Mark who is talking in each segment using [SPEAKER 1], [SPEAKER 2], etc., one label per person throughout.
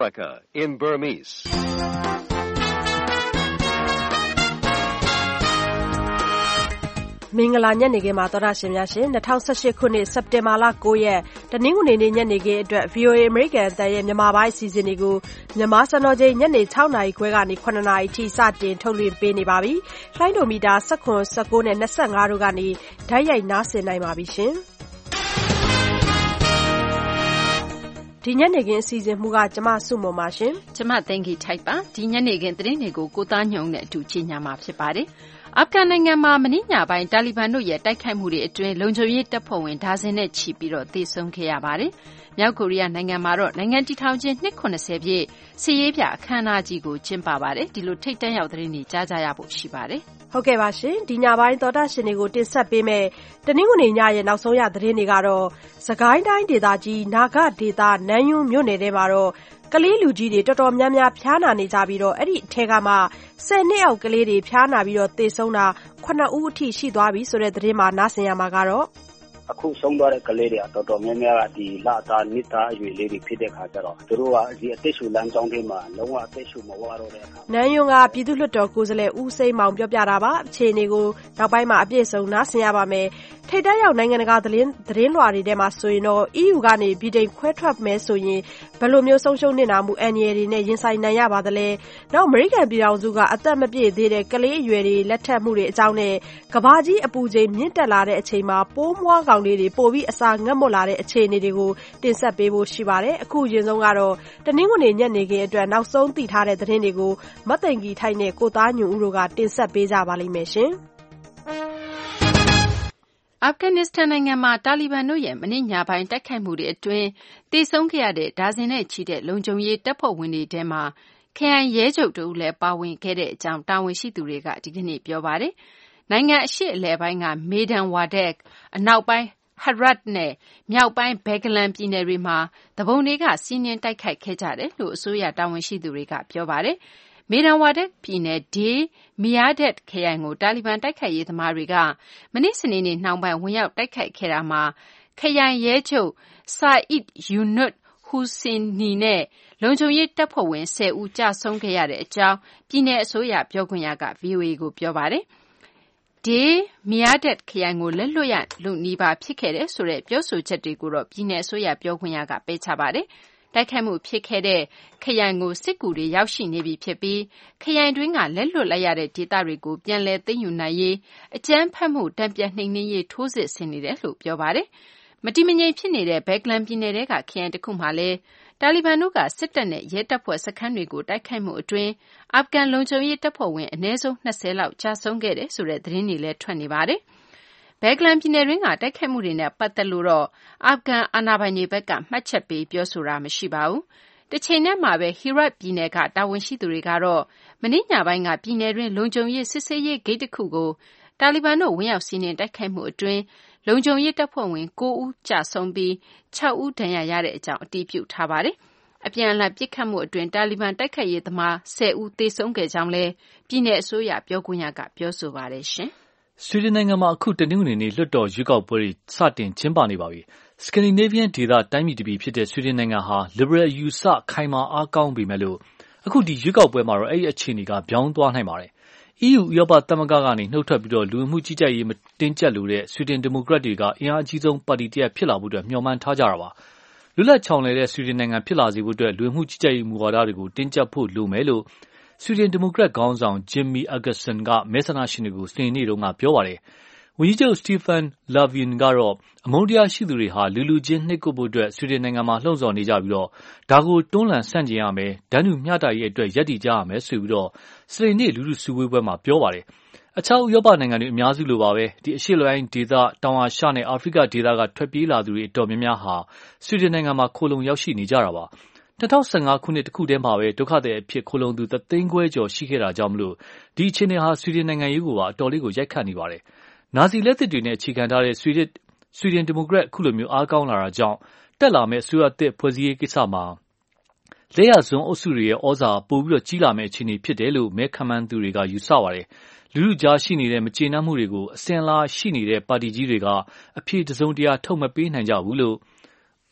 [SPEAKER 1] America in Burmese.
[SPEAKER 2] မင်္ဂလာညနေခင်းပါသောတာရှင်များရှင်2018ခုနှစ်စက်တင်ဘာလ9ရက်တနင်္ဂနွေနေ့ညနေခင်းအတွက် VOA American အသံရဲ့မြန်မာပိုင်းအစီအစဉ်တွေကိုမြန်မာစံတော်ချိန်ညနေ6နာရီခွဲကနေ9နာရီထိစတင်ထုတ်လွှင့်ပေးနေပါပြီ။လိုင်းဒိုမီတာ19 19နဲ့25တို့ကနေဓာတ်ရိုက်နားဆင်နိုင်ပါပြီရှင်။ဒီညနေခင်းအစီအစဉ်မှုကကျမစုမုံပါရှင်
[SPEAKER 3] ။ကျမသိင်္ဂီထိုက်ပါ။ဒီညနေခင်းသတင်းတွေကိုကိုသားညုံနဲ့အတူကြီးညာမှာဖြစ်ပါတယ်။အာဖဂန်နိုင်ငံမှာမနေ့ညပိုင်းတာလီဘန်တို့ရဲ့တိုက်ခိုက်မှုတွေအတွင်းလုံခြုံရေးတပ်ဖွဲ့ဝင်ဒါဇင်နဲ့ချီပြီးတော့သေဆုံးခဲ့ရပါတယ်။မြောက်ကိုရီးယားနိုင်ငံမှာတော့နိုင်ငံတည်ထောင်ခြင်းနှစ်80ပြည့်စစ်ရေးပြအခမ်းအနားကြီးကိုကျင်းပပါတယ်။ဒီလိုထိပ်တန်းရောက်သတင်းတွေကြားကြရဖို့ရှိပါတယ်
[SPEAKER 2] ။ဟုတ်ကဲ့ပါရှင်။ဒီညပိုင်းသောတာရှင်တွေကိုတင်ဆက်ပေးမယ်တနင်္ဂနွေညရဲ့နောက်ဆုံးရသတင်းတွေကတော့စကိုင်းတိုင်းဒေသကြီးနာဂဒေသနန်းယွန်းမြို့နယ်ထဲမှာတော့ကလေးလူကြီးတွေတော်တော်များများဖျားနာနေကြပြီးတော့အဲ့ဒီအထက်ကမှ10နှစ်အောက်ကလေးတွေဖျားနာပြီးတော့သေဆုံးတာ9ဦးအထိရှိသွားပြီဆိုတဲ့သတင်းမှာနားဆင်ရမှာကတော့
[SPEAKER 4] အခုဆုံးသွားတဲ့ကလေးတွေကတော်တော်များများကဒီလသားနှစ်သားအရွယ်လေးတွေဖြစ်တဲ့ခါကျတော့သူတို့ကဒီအသက်ရှူလမ်းကြောင်းတွေမှာလုံးဝအသက်ရှူမဝတော့တဲ့အခါ
[SPEAKER 2] နန်းယွန်းကပြည်သူ့လွှတ်တော်ကိုယ်စားလှယ်ဦးစိမ်းမောင်ပြောပြတာပါအခြေအနေကိုနောက်ပိုင်းမှာအပြည့်စုံနားဆင်ရပါမယ်ထိပ်တန်းရောက်နိုင်ငံတကာသတင်းလွှာတွေထဲမှာဆိုရင်တော့ EU ကနေဗြိတိန်ခွဲထွက်မယ်ဆိုရင်ဘယ်လိုမျိုးဆုံးရှုံးနေတာမှုအန်ရယ်တွေနဲ့ရင်ဆိုင်နိုင်ရပါသလဲနောက်အမေရိကန်ပြည်ထောင်စုကအသက်မပြည့်သေးတဲ့ကလေးအရွယ်တွေလက်ထပ်မှုတွေအကြောင်းနဲ့ကဘာကြီးအပူချိန်မြင့်တက်လာတဲ့အချိန်မှာပိုးမွှားကောင်လေးတွေပိုပြီးအစာငတ်မွတ်လာတဲ့အခြေအနေတွေကိုတင်ဆက်ပေးဖို့ရှိပါတယ်အခုရင်ဆုံးကတော့တနင်္ဂနွေညနေခင်းအတွက်နောက်ဆုံးသိထားတဲ့သတင်းတွေကိုမသိင်္ဂီထိုက်နဲ့ကိုသားညွန့်ဦးတို့ကတင်ဆက်ပေးကြပါလိမ့်မယ်ရှင်
[SPEAKER 3] အာဖဂန်နစ္စတန်နိုင်ငံမှာတာလီဘန်တို့ရဲ့မနေ့ညပိုင်းတိုက်ခိုက်မှုတွေအတွင်းသေဆုံးခဲ့ရတဲ့ဒါဇင်နဲ့ချီတဲ့လုံခြုံရေးတပ်ဖွဲ့ဝင်တွေထဲမှာခရိုင်ရဲချုပ်တို့လည်းပါဝင်ခဲ့တဲ့အကြောင်းတာဝန်ရှိသူတွေကဒီကနေ့ပြောပါတယ်။နိုင်ငံအရှေ့အလယ်ပိုင်းကမေဒန်ဝါဒက်အနောက်ပိုင်းHerat နဲ့မြောက်ပိုင်းဘဲဂလန်ပြည်နယ်တွေမှာသူပုန်တွေကစီးနင်းတိုက်ခိုက်ခဲ့ကြတယ်လို့အစိုးရတာဝန်ရှိသူတွေကပြောပါတယ်။မေဒန်ဝါဒက်ပြည်နယ်ဒေးမီယာဒက်ခရိုင်ကိုတာလီဘန်တိုက်ခိုက်ရေးသမားတွေကမနေ့စနေနေ့နှောင်းပိုင်းဝင်ရောက်တိုက်ခိုက်ခဲ့တာမှာခရိုင်ရဲချုပ်ဆာအစ်ယူနွတ်ဟူစင်နီနဲ့လုံခြုံရေးတပ်ဖွဲ့ဝင်10ဦးကြာဆုံးခဲ့ရတဲ့အကြောင်းပြည်နယ်အစိုးရပြောခွင့်ရက VOA ကိုပြောပါတယ်။ဒေးမီယာဒက်ခရိုင်ကိုလက်လွတ်ရလို့နီးပါးဖြစ်ခဲ့တဲ့ဆိုတဲ့ပြောဆိုချက်တွေကိုတော့ပြည်နယ်အစိုးရပြောခွင့်ရကပယ်ချပါတယ်။တိုက်ခိုက်မှုဖြစ်ခဲ့တဲ့ခရိုင်ကိုစစ်ကူတွေရောက်ရှိနေပြီဖြစ်ပြီးခရိုင်တွင်းကလက်လွတ်လိုက်ရတဲ့ဒေသတွေကိုပြန်လည်သိမ်းယူနိုင်ရေးအကြမ်းဖက်မှုတံပြန်နှိမ်နင်းရေးထိုးစစ်ဆင်နေတယ်လို့ပြောပါတယ်။မတည်မငြိမ်ဖြစ်နေတဲ့ဘဲဂလန်ပြည်နယ်ကခရိုင်တစ်ခုမှာလည်းတာလီဘန်တို့ကစစ်တပ်နဲ့ရဲတပ်ဖွဲ့စခန်းတွေကိုတိုက်ခိုက်မှုအတွင်းအာဖဂန်လုံခြုံရေးတပ်ဖွဲ့ဝင်အနည်းဆုံး20လောက်ကြာဆုံးခဲ့တယ်ဆိုတဲ့သတင်းတွေလည်းထွက်နေပါတယ်။ဘဲဂလန်ပြည်နယ်တွင်းကတိုက်ခိုက်မှုတွေနဲ့ပတ်သက်လို့တော့အာဖဂန်အာဏာပိုင်တွေဘက်ကမှတ်ချက်ပေးပြောဆိုတာမရှိပါဘူး။တစ်ချိန်တည်းမှာပဲ Herat ပြည်နယ်ကတာဝန်ရှိသူတွေကတော့မနေ့ညပိုင်းကပြည်နယ်တွင်းလုံခြုံရေးစစ်ဆေးရေးဂိတ်တစ်ခုကိုတာလီဘန်တို့ဝင်ရောက်စီးနင်းတိုက်ခိုက်မှုအတွင်းလုံခြုံရေးတပ်ဖွဲ့ဝင်9ဦးကြာဆုံးပြီး6ဦးဒဏ်ရာရတဲ့အကြောင်းအတည်ပြုထားပါတယ်။အပြန်အလှန်ပစ်ခတ်မှုအတွင်းတာလီဘန်တိုက်ခိုက်ရေးသမား10ဦးသေဆုံးခဲ့ကြောင်းလည်းပြည်နယ်အစိုးရပြောခွင့်ရကပြောဆိုပါတယ်ရှင်။
[SPEAKER 5] ဆွီဒင်နိုင်ငံမှာအခုတနင်္ဂနွေနေ့လွှတ်တော်ရွေးကောက်ပွဲတွေစတင်ကျင်းပနေပါပြီ။ Scandinavian ဒေသတိုင်းပြည်တစ်ပြည်ဖြစ်တဲ့ဆွီဒင်နိုင်ငံဟာ liberal အယူအဆခိုင်မာအားကောင်းပေမဲ့လို့အခုဒီရွေးကောက်ပွဲမှာတော့အဲ့ဒီအခြေအနေကပြောင်းသွားနိုင်ပါတယ်။ EU ဥရောပသမဂ္ဂကနေနှုတ်ထွက်ပြီးလူဝင်မှုကြီးကြပ်ရေးမတင်းကျပ်လို့တဲ့ဆွီဒင်ဒီမိုကရက်တွေကအင်အားအကြီးဆုံးပါတီတစ်ရပ်ဖြစ်လာဖို့မျှော်မှန်းထားကြတာပါ။လွတ်လပ်ချောင်လည်တဲ့ဆွီဒင်နိုင်ငံဖြစ်လာစေဖို့လူဝင်မှုကြီးကြပ်ရေးမူဝါဒတွေကိုတင်းကျပ်ဖို့လိုမယ်လို့ဆွီဒင်ဒီမိုကရက်ခေါင်းဆောင် Jimmy Åkesson ကမဲဆန္ဒရှင်တွေကိုစနေနေ့တုန်းကပြောပါတယ်။ဝန်ကြီးချုပ် Stefan Löfven ကတော့အမုန်းတရားရှိသူတွေဟာလူချင်းနှိပ်ကွပ်ဖို့ဆွီဒင်နိုင်ငံမှာလှုံ့ဆော်နေကြပြီးဒါကိုတွန်းလှန်ဆန့်ကျင်ရမယ်၊တန်းတူမျှတရေးအတွက်ရပ်တည်ကြရမယ်ဆိုပြီးစနေနေ့လူထုစုဝေးပွဲမှာပြောပါတယ်။အခြားဥရောပနိုင်ငံတွေအများစုလိုပါပဲဒီအရှေ့လိုင်းဒေသတောင်အာရှနဲ့အာဖရိကဒေသကထွက်ပြေးလာသူတွေအတော်များများဟာဆွီဒင်နိုင်ငံမှာခိုလုံရောက်ရှိနေကြတာပါ။2015ခုနှစ်တခုတည်းမှာပဲဒုက္ခသည်အဖြစ်ခိုလုံသူ3သိန်းခွဲကျော်ရှိခဲ့တာကြောင့်ဒီအခြေအနေဟာဆွီဒင်နိုင်ငံရေးကိုပါအတော်လေးကိုရိုက်ခတ်နေပါတယ်။နာဇီလက်သစ်တွေနဲ့အခြေခံထားတဲ့ဆွီဒင်ဒီမိုကရက်အခုလိုမျိုးအားကောင်းလာတာကြောင့်တက်လာမယ့်အစိုးရသစ်ဖွဲ့စည်းရေးကိစ္စမှာလက်ရစွန်းအုပ်စုတွေရဲ့ဩဇာပိုပြီးကြီးလာမယ့်အခြေအနေဖြစ်တယ်လို့မဲခန့်မှန်းသူတွေကယူဆပါတယ်။လူထုကြားရှိနေတဲ့မကျေနပ်မှုတွေကိုအစဉ်လာရှိနေတဲ့ပါတီကြီးတွေကအဖြေတစုံတရာထုတ်မပေးနိုင်ကြဘူးလို့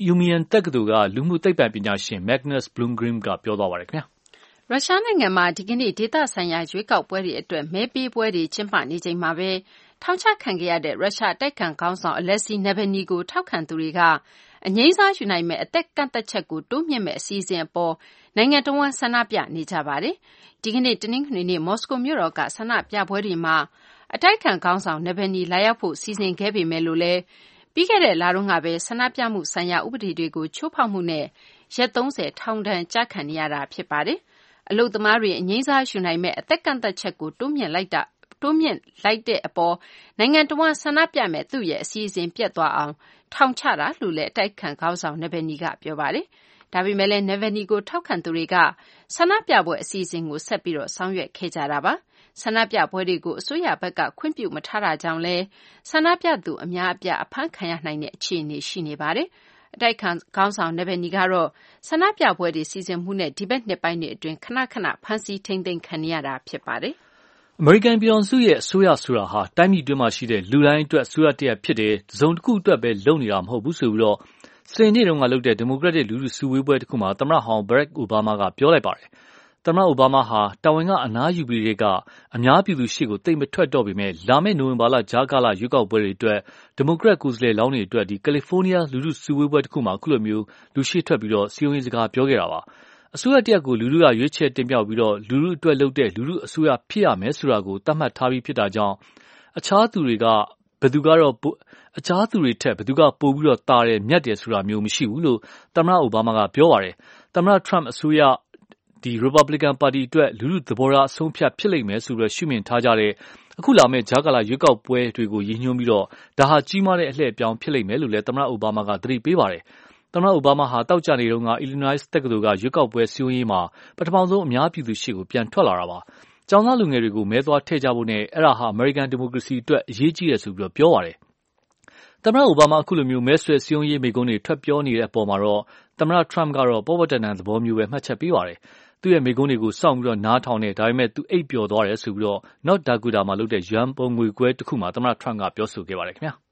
[SPEAKER 5] Umean တက္ကသိုလ်ကလူမှုသိပ္ပံပညာရှင် Magnus Blomgren ကပြောသွားပါတယ်ခင်ဗျာ
[SPEAKER 3] ရုရှားနိုင်ငံမှာဒီကနေ့ဒေသဆိုင်ရာရွေးကောက်ပွဲတွေအတွက်မဲပေးပွဲတွေကျင်းပနေချိန်မှာပဲထောင်ချခံခဲ့ရတဲ့ရုရှားတိုက်ခံခေါင်းဆောင် Alexei Navalny ကိုထောက်ခံသူတွေကအငြိမ်းစားယူနိုင်မဲ့အသက်ကန့်သက်ချက်ကိုတိုးမြင့်မဲ့အစီအစဉ်အပေါ်နိုင်ငံတော်ဝန်ဆန္ဒပြနေကြပါတယ်။ဒီကနေ့တနင်္ဂနွေနေ့မော်စကိုမြို့တော်ကဆန္ဒပြပွဲတွေမှာအတိုက်ခံခေါင်းဆောင် Navalny လာရောက်ဖို့စီစဉ်ခဲ့ပေမဲ့လို့လည်းပြီးခဲ့တဲ့လတုန်းကပဲဆန္ဒပြမှုဆိုင်ရာဥပဒေတွေကိုချိုးဖောက်မှုနဲ့ရက်30ထောင်ဒဏ်ကျခံနေရတာဖြစ်ပါတယ်။အလုသမားတွေအငြိမ်းစားယူနိုင်မဲ့အသက်ကန့်သက်ချက်ကိုတိုးမြင့်လိုက်တဲ့အပေါ်နိုင်ငံတော်ဝန်ဆန္ဒပြမဲ့သူ့ရဲ့အစီအစဉ်ပြတ်သွားအောင်ထောင်ချတာလို့လည်းအတိုက်ခံခေါင်းဆောင် Navalny ကပြောပါတယ်။ဒါပေမဲ့လည်း Navalny ကိုထောက်ခံသူတွေကဆန္ဒပြပွဲအစီအစဉ်ကိုဆက်ပြီးဆောင်ရွက်ခဲ့ကြတာပါ။ဆန္ဒပြပွဲတွေကိုအစိုးရဘက်ကခွင့်ပြုမထားတာကြောင့်လည်းဆန္ဒပြသူအများအပြားအဖမ်းခံရနိုင်တဲ့အခြေအနေရှိနေပါတယ်။အတိုက်ခံခေါင်းဆောင် Navalny ကတော့ဆန္ဒပြပွဲတွေစီစဉ်မှုနဲ့ဒီဘက်နှစ်ပိုင်းတွေအတွင်းခဏခဏဖမ်းဆီးထိန်းသိမ်းခံနေရတာဖြစ်ပါတယ်။
[SPEAKER 5] အမေရိကန်ပြည်ထောင်စုရဲ့အစိုးရဆိုတာဟာတိုင်းပြည်တွင်းမှာရှိတဲ့လူတိုင်းအတွက်အစိုးရတရက်ဖြစ်တယ်။တစ်စုံတစ်ခုအတွက်ပဲလုပ်နေတာမဟုတ်ဘူးဆိုပြီးတော့စနေနေ့တုန်းကလုပ်တဲ့ဒီမိုကရက်တစ်လူထုစုဝေးပွဲတစ်ခုမှာသမ္မတဟောင်း Barack Obama ကပြောလိုက်ပါတယ်။သမ္မတ Obama ဟာတာဝန်ကအနားယူပြီးတဲ့ကအများပြည်သူရှေ့ကိုတိတ်မထွက်တော့ပေမဲ့လာမယ့်နိုဝင်ဘာလကြားကာလရွေးကောက်ပွဲတွေအတွက်ဒီမိုကရက်ကိုယ်စားလှယ်လောင်းတွေအတွက်ဒီကယ်လီဖိုးနီးယားလူထုစုဝေးပွဲတစ်ခုမှာအခုလိုမျိုးလူရှေ့ထွက်ပြီးတော့စည်းရုံးရေးစကားပြောခဲ့တာပါ။အစိုးရတရက်ကိုလူထုကရွေးချယ်တင်မြှောက်ပြီးတော့လူထုအတွက်လုပ်တဲ့လူထုအစိုးရဖြစ်ရမယ်ဆိုတာကိုသတ်မှတ်ထားပြီးဖြစ်တာကြောင့်အခြားသူတွေထက်ဘယ်သူကပိုပြီးတော့တာတယ်မြတ်တယ်ဆိုတာမျိုးမရှိဘူးလို့သမ္မတအိုဘားမားကပြောပါတယ်။သမ္မတထရမ့်အစိုးရRepublican ပါတီအတွက်လူထုသဘောထားအဆုံးဖြတ်ဖြစ်လိမ့်မယ်ဆိုပြီးရှုမြင်ထားကြတဲ့အခုလာမယ့်ကြားကာလရွေးကောက်ပွဲတွေကိုရည်ညွှန်းပြီးတော့ဒါဟာကြီးမားတဲ့အလှည့်အပြောင်းဖြစ်လိမ့်မယ်လို့လည်းသမ္မတအိုဘားမားကသတိပေးပါတယ်။သမ္မတအိုဘားမားဟာတောက်ကြနေတုန်းက Illinois တက္ကသိုလ်ကရွေးကောက်ပွဲစည်းရုံးရေးမှာပထမဆုံးအများပြည်သူရှေ့ကိုပြန်ထွက်လာတာပါ။ကျောင်းသားလူငယ်တွေကိုမဲသွားထည့်ကြဖို့နဲ့အဲ့ဒါဟာ American Democracy အတွက်အရေးကြီးတယ်ဆိုပြီးပြောပါတယ်။သမ္မတအိုဘားမားအခုလိုမျိုးမဲဆွယ်စည်းရုံးရေးမိန့်ခွန်းတွေထွက်ပြောနေတဲ့အပေါ်မှာတော့သမ္မတထရမ့်ကတော့ပေါ်ပေါ်တန်တန်သဘောမျိုးပဲမှတ်ချက်ပေးပါတယ်။သူ့ရဲ့မိန့်ခွန်းတွေကိုစောင့်ပြီးတော့နားထောင်နေဒါပေမဲ့သူအိပ်ပျော်သွားတယ်ဆိုပြီးတော့ North Dakota မှာလုပ်တဲ့ရန်ပုံငွေကွဲတစ်ခုမှာသမ္မတထရမ့်ကပြောဆိုခဲ့ပါတယ်ခင်ဗျာ